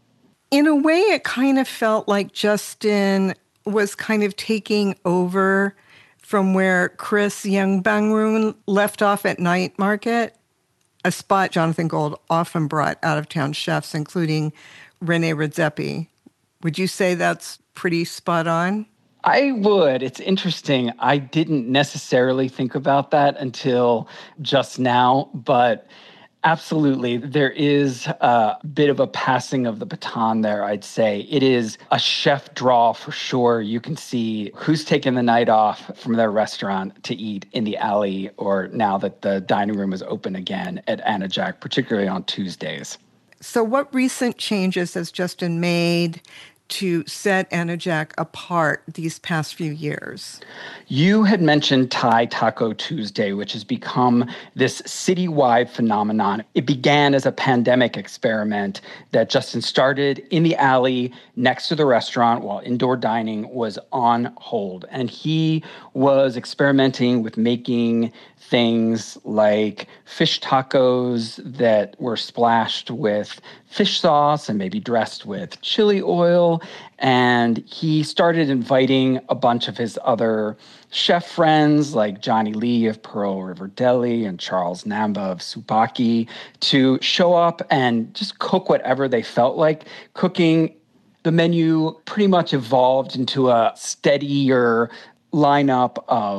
In a way, it kind of felt like Justin was kind of taking over from where Chris Youngbangroon left off at Night Market, a spot Jonathan Gold often brought out-of-town chefs, including Rene Redzepi. Would you say that's pretty spot on? I would. It's interesting. I didn't necessarily think about that until just now, but absolutely. There is a bit of a passing of the baton there, I'd say. It is a chef draw for sure. You can see who's taken the night off from their restaurant to eat in the alley, or now that the dining room is open again at Anajac, particularly on Tuesdays. So what recent changes has Justin made to set Anajac apart these past few years? You had mentioned Thai Taco Tuesday, which has become this citywide phenomenon. It began as a pandemic experiment that Justin started in the alley next to the restaurant while indoor dining was on hold. And he was experimenting with making things like fish tacos that were splashed with fish sauce and maybe dressed with chili oil. And he started inviting a bunch of his other chef friends like Johnny Lee of Pearl River Deli and Charles Namba of Tsubaki to show up and just cook whatever they felt like cooking. The menu pretty much evolved into a steadier lineup of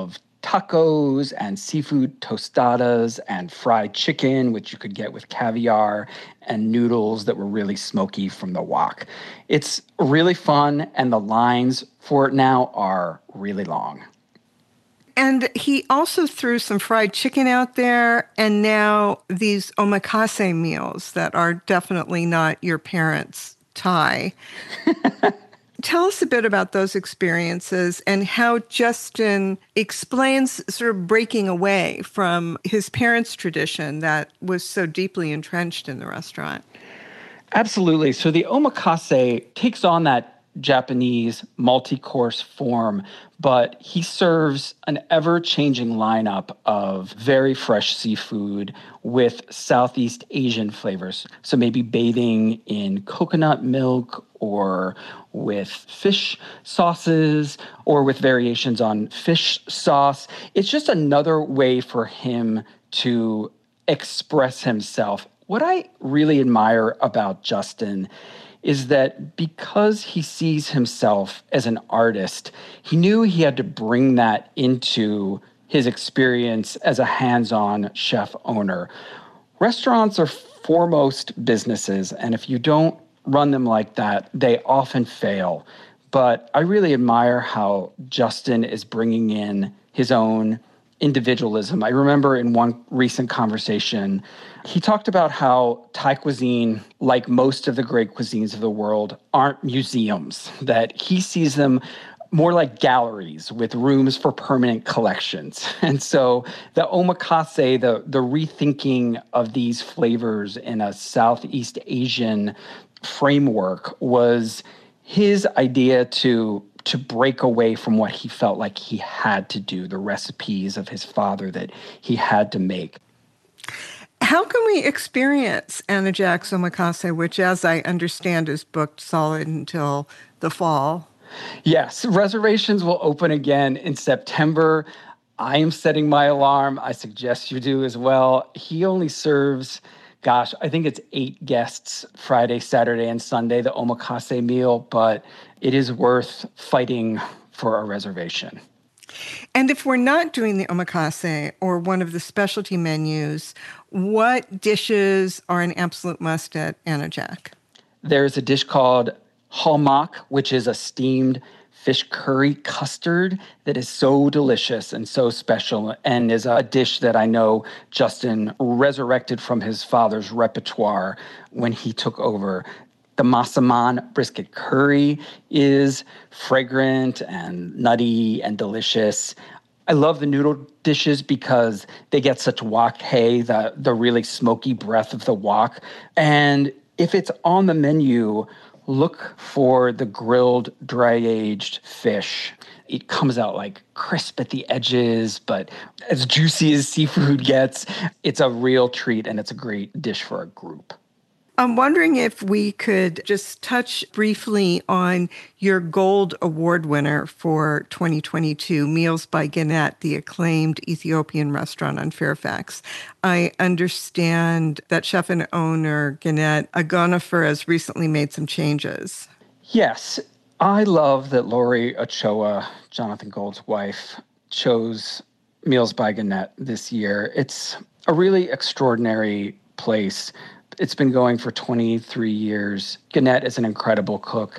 tacos and seafood tostadas and fried chicken, which you could get with caviar, and noodles that were really smoky from the wok. It's really fun, and the lines for it now are really long. And he also threw some fried chicken out there, and now these omakase meals that are definitely not your parents' Thai. Tell us a bit about those experiences and how Justin explains sort of breaking away from his parents' tradition that was so deeply entrenched in the restaurant. Absolutely. So the omakase takes on that Japanese multi-course form, but he serves an ever-changing lineup of very fresh seafood with Southeast Asian flavors. So maybe bathing in coconut milk or with fish sauces or with variations on fish sauce. It's just another way for him to express himself. What I really admire about Justin is that because he sees himself as an artist, he knew he had to bring that into his experience as a hands-on chef owner. Restaurants are foremost businesses, and if you don't run them like that, they often fail. But I really admire how Justin is bringing in his own individualism. I remember in one recent conversation, he talked about how Thai cuisine, like most of the great cuisines of the world, aren't museums, that he sees them more like galleries with rooms for permanent collections. And so the omakase, the rethinking of these flavors in a Southeast Asian framework was his idea to break away from what he felt like he had to do, the recipes of his father that he had to make. How can we experience Anna Jack's omakase, which, as I understand, is booked solid until the fall? Yes, reservations will open again in September. I am setting my alarm. I suggest you do as well. He only serves, I think it's 8 guests Friday, Saturday, and Sunday, the omakase meal, but it is worth fighting for a reservation. And if we're not doing the omakase or one of the specialty menus, what dishes are an absolute must at Anna Jack? There's a dish called halmak, which is a steamed fish curry custard that is so delicious and so special, and is a dish that I know Justin resurrected from his father's repertoire when he took over. The Massaman brisket curry is fragrant and nutty and delicious. I love the noodle dishes because they get such wok hei, the really smoky breath of the wok. And if it's on the menu, look for the grilled, dry-aged fish. It comes out like crisp at the edges, but as juicy as seafood gets. It's a real treat, and it's a great dish for a group. I'm wondering if we could just touch briefly on your Gold Award winner for 2022, Meals by Gannett, the acclaimed Ethiopian restaurant on Fairfax. I understand that chef and owner Gannett Agonofer has recently made some changes. Yes, I love that Lori Ochoa, Jonathan Gold's wife, chose Meals by Gannett this year. It's a really extraordinary place. It's been going for 23 years. Gannett is an incredible cook.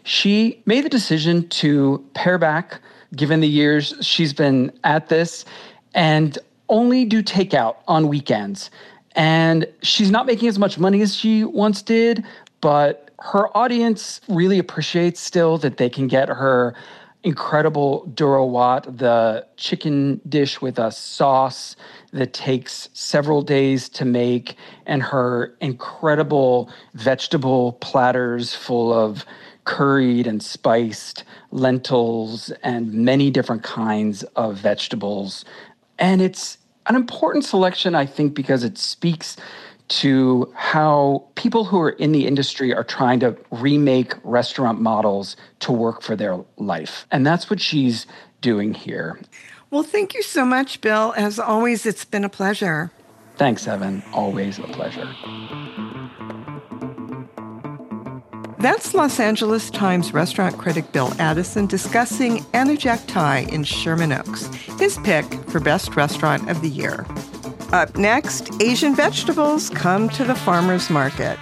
She made the decision to pare back, given the years she's been at this, and only do takeout on weekends. And she's not making as much money as she once did, but her audience really appreciates still that they can get her incredible duro wat, the chicken dish with a sauce that takes several days to make, and her incredible vegetable platters full of curried and spiced lentils and many different kinds of vegetables. And it's an important selection, I think, because it speaks to how people who are in the industry are trying to remake restaurant models to work for their life. And that's what she's doing here. Well, thank you so much, Bill. As always, it's been a pleasure. Thanks, Evan. Always a pleasure. That's Los Angeles Times restaurant critic Bill Addison discussing Anajak Thai in Sherman Oaks, his pick for Best Restaurant of the Year. Up next, Asian vegetables come to the farmer's market.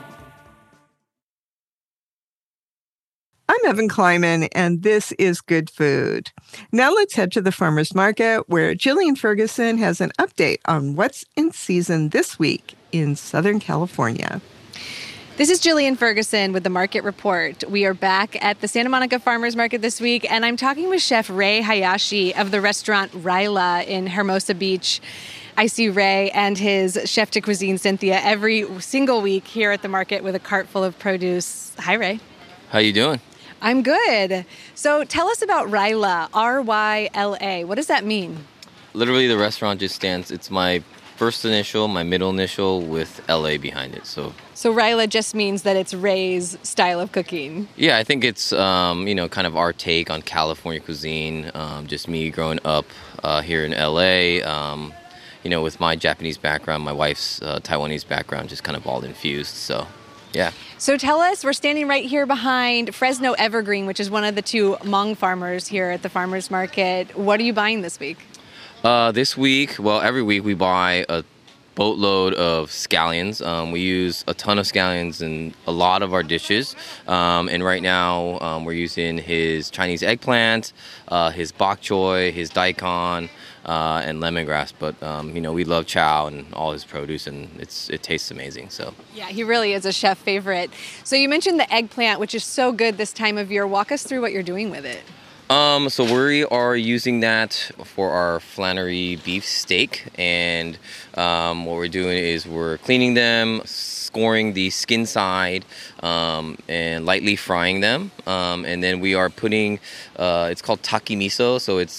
I'm Evan Kleiman, and this is Good Food. Now let's head to the farmer's market, where Jillian Ferguson has an update on what's in season this week in Southern California. This is Jillian Ferguson with the Market Report. We are back at the Santa Monica Farmers Market this week, and I'm talking with Chef Ray Hayashi of the restaurant Ryla in Hermosa Beach. I see Ray and his chef de cuisine, Cynthia, every single week here at the market with a cart full of produce. Hi, Ray. How you doing? I'm good. So tell us about Ryla, R-Y-L-A. What does that mean? Literally, the restaurant just stands. It's my first initial, my middle initial with L.A. behind it. So Ryla just means that it's Ray's style of cooking. Yeah, I think it's, kind of our take on California cuisine. Just me growing up here in L.A., with my Japanese background, my wife's Taiwanese background, just kind of all infused. So, yeah. So tell us, we're standing right here behind Fresno Evergreen, which is one of the two Hmong farmers here at the farmers market. What are you buying this week? This week, every week we buy a boatload of scallions. We use a ton of scallions in a lot of our dishes. And right now we're using his Chinese eggplant, his bok choy, his daikon, and lemongrass. But, we love chow and all his produce, and it tastes amazing. So yeah, he really is a chef favorite. So you mentioned the eggplant, which is so good this time of year. Walk us through what you're doing with it. So we are using that for our Flannery beef steak, and what we're doing is we're cleaning them, scoring the skin side, and lightly frying them, and then we are putting, it's called taki miso, so it's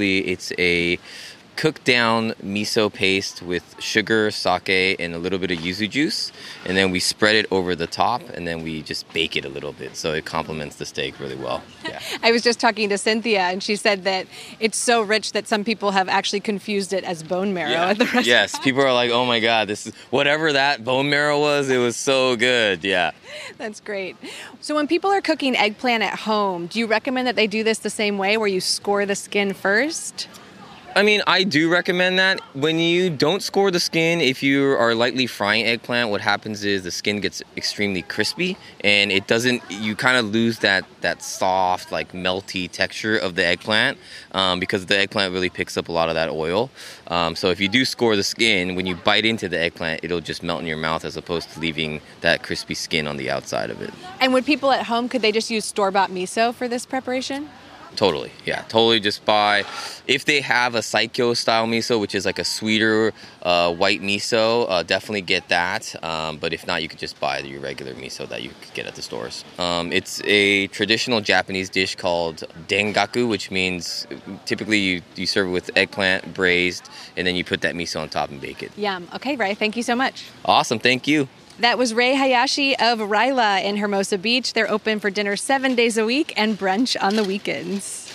a cooked down miso paste with sugar, sake, and a little bit of yuzu juice, and then we spread it over the top, and then we just bake it a little bit, so it complements the steak really well. Yeah. I was just talking to Cynthia, and she said that it's so rich that some people have actually confused it as bone marrow at the restaurant. Yes, people are like, oh my God, this is whatever that bone marrow was, it was so good. Yeah. That's great. So when people are cooking eggplant at home, do you recommend that they do this the same way, where you score the skin first? I mean, I do recommend that. When you don't score the skin, if you are lightly frying eggplant, what happens is the skin gets extremely crispy, and you kind of lose that soft, like melty texture of the eggplant, because the eggplant really picks up a lot of that oil. So if you do score the skin, when you bite into the eggplant, it'll just melt in your mouth as opposed to leaving that crispy skin on the outside of it. And would people at home, could they just use store-bought miso for this preparation? Totally, yeah. Totally just buy, if they have a Saikyo style miso, which is like a sweeter white miso, definitely get that. But if not, you could just buy your regular miso that you could get at the stores. It's a traditional Japanese dish called dengaku, which means typically you serve it with eggplant braised, and then you put that miso on top and bake it. Yum. Okay, Ray, thank you so much. Awesome, thank you. That was Ray Hayashi of Ryla in Hermosa Beach. They're open for dinner 7 days a week and brunch on the weekends.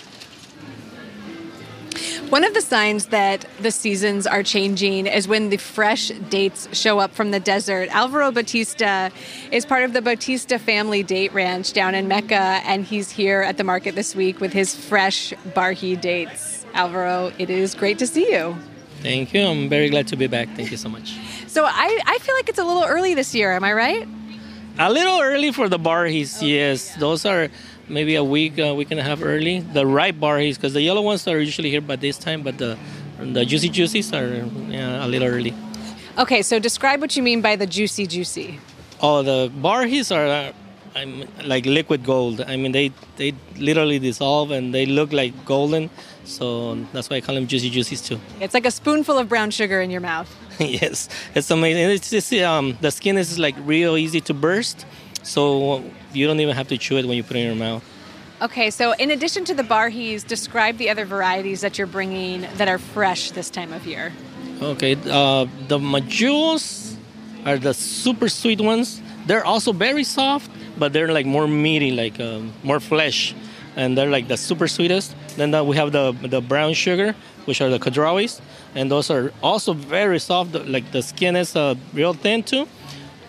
One of the signs that the seasons are changing is when the fresh dates show up from the desert. Alvaro Bautista is part of the Bautista family date ranch down in Mecca, and he's here at the market this week with his fresh Barhi dates. Alvaro, it is great to see you. Thank you. I'm very glad to be back. Thank you so much. So I feel like it's a little early this year. Am I right? A little early for the barhis, yes. Those are maybe a week and a half early. The ripe barhis, because the yellow ones are usually here by this time, but the juicy juicies are a little early. Okay, so describe what you mean by the juicy. Oh, the barhis are like liquid gold. I mean, they literally dissolve and they look like golden. So that's why I call them juicy juicies too. It's like a spoonful of brown sugar in your mouth. Yes, it's amazing. It's just, the skin is like real easy to burst, so you don't even have to chew it when you put it in your mouth. Okay, so in addition to the barhis, describe the other varieties that you're bringing that are fresh this time of year. Okay, the majuos are the super sweet ones. They're also very soft, but they're like more meaty, like more flesh, and they're like the super sweetest. Then we have the brown sugar, which are the kadrawis, and those are also very soft. Like the skin is real thin too.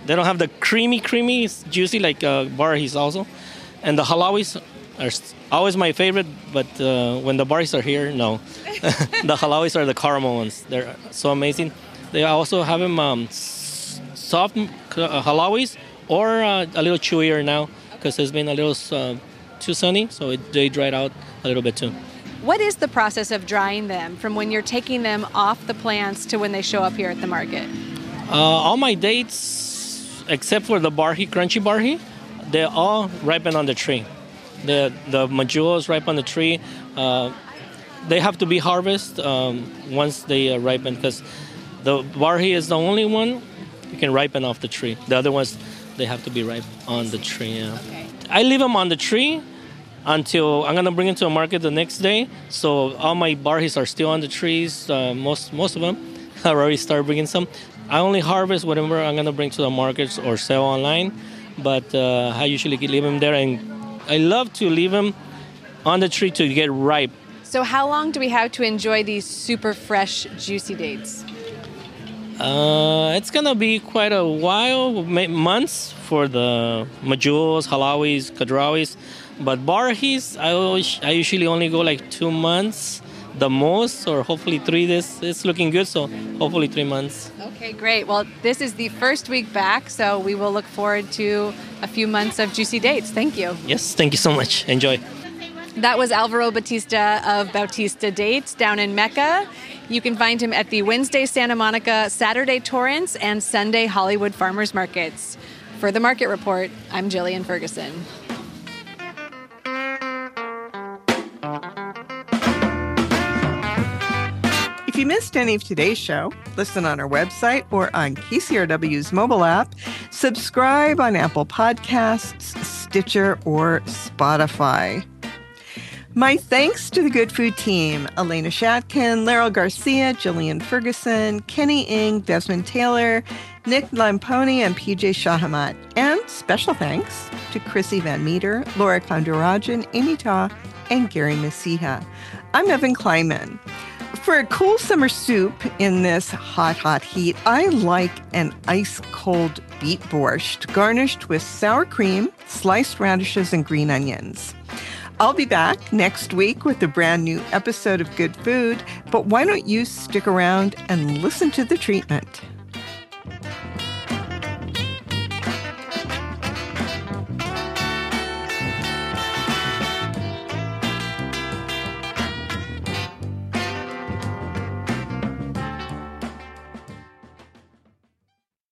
They don't have the creamy, juicy like Barhis also. And the halawis are always my favorite, but when the Barhis are here, no. The halawis are the caramel ones. They're so amazing. They also have them soft halawis or a little chewier now because it's been a little too sunny, so they dried out a little bit too. What is the process of drying them from when you're taking them off the plants to when they show up here at the market? All my dates, except for the Barhi, crunchy Barhi, they're all ripen on the tree. The majuos ripe on the tree. They have to be harvested once they ripen because the Barhi is the only one you can ripen off the tree. The other ones, they have to be ripe on the tree. Yeah. Okay. I leave them on the tree until I'm gonna bring them to a market the next day. So all my Barhis are still on the trees. Most of them. I already started bringing some. I only harvest whatever I'm gonna bring to the markets or sell online. But I usually leave them there, and I love to leave them on the tree to get ripe. So how long do we have to enjoy these super fresh, juicy dates? It's gonna be quite a while, months for the majuos, halawis, kadrawis. But Barhis, I usually only go like 2 months, the most, or hopefully 3. It's looking good, so hopefully 3 months. Okay, great. Well, this is the first week back, so we will look forward to a few months of juicy dates. Thank you. Yes, thank you so much. Enjoy. That was Alvaro Bautista of Bautista Dates down in Mecca. You can find him at the Wednesday Santa Monica, Saturday Torrance, and Sunday Hollywood Farmers Markets. For the Market Report, I'm Jillian Ferguson. If you missed any of today's show, listen on our website or on KCRW's mobile app. Subscribe on Apple Podcasts, Stitcher, or Spotify. My thanks to the Good Food team, Elena Shatkin, Laurel Garcia, Jillian Ferguson, Kenny Ng, Desmond Taylor, Nick Lamponi, and PJ Shahamat. And special thanks to Chrissy Van Meter, Laura Kondurajan, Amy Ta, and Gary Masiha. I'm Evan Kleiman. For a cool summer soup in this hot heat, I like an ice-cold beet borscht garnished with sour cream, sliced radishes, and green onions. I'll be back next week with a brand new episode of Good Food, but why don't you stick around and listen to the treatment?